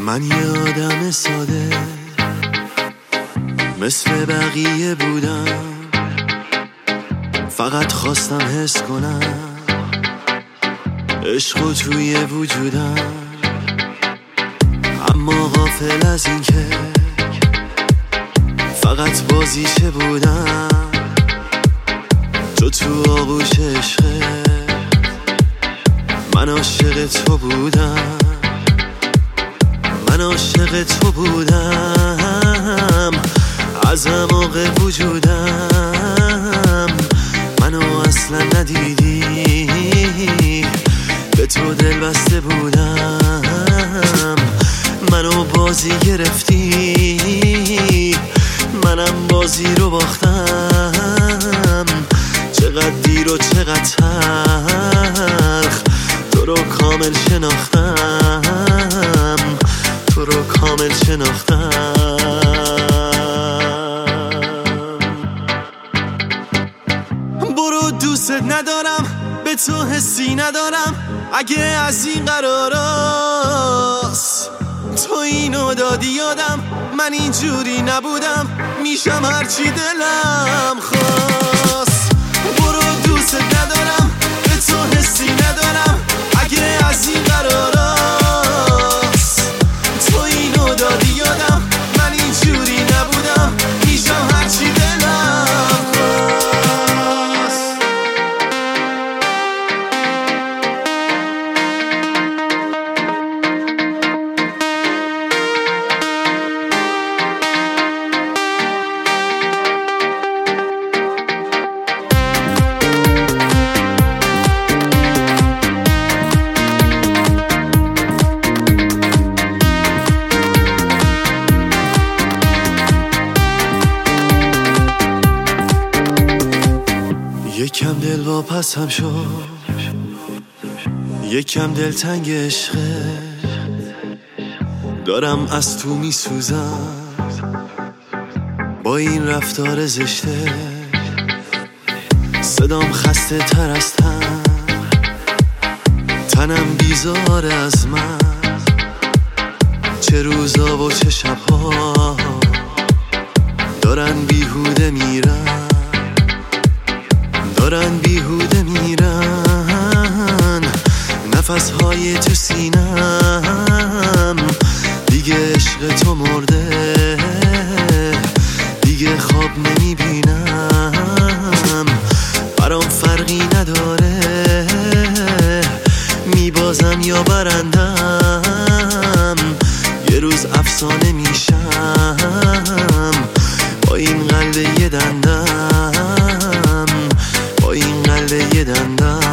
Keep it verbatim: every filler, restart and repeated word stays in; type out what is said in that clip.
من یه آدم ساده مثل بقیه بودم، فقط خواستم حس کنم عشق توی وجودم، اما غافل از این که فقط بازیچه بودم. تو تو آغوش عشقت، من عاشق تو بودم، من عاشق تو بودم از اعماق وجودم. منو اصلا ندیدی، به تو دل بسته بودم. منو بازی گرفتی، منم بازی رو باختم. چقدر دیر و چقدر تلخ تو رو کامل شناختم، تو رو کامل شناختم. برو دوست ندارم، به تو حسی ندارم. اگه از این قراراست تو اینو دادی یادم، من اینجوری نبودم، میشم هرچی دلم خواست. برو دوست ندارم، به تو حسی ندارم. اگه از این قراراست تو اینو دادی یادم، من اینجوری نبودم، میشم هرچی دلم خواست. یکم دل واپسم شد، یکم دل تنگ عشقه، دارم از تو میسوزم با این رفتار زشته. صدام خسته تر از تن، تنم بیزار از من. چه روزا و چه شبها دارن بیهوده میرن، دارن بیهوده میرن. نفسهای تو سینم، دیگه عشق تو مرده، دیگه خواب نمیبینم. برام فرقی نداره میبازم یا برندم، یه روز افسانه میشم با این قلب یه دندم، با این قلب یه دندم.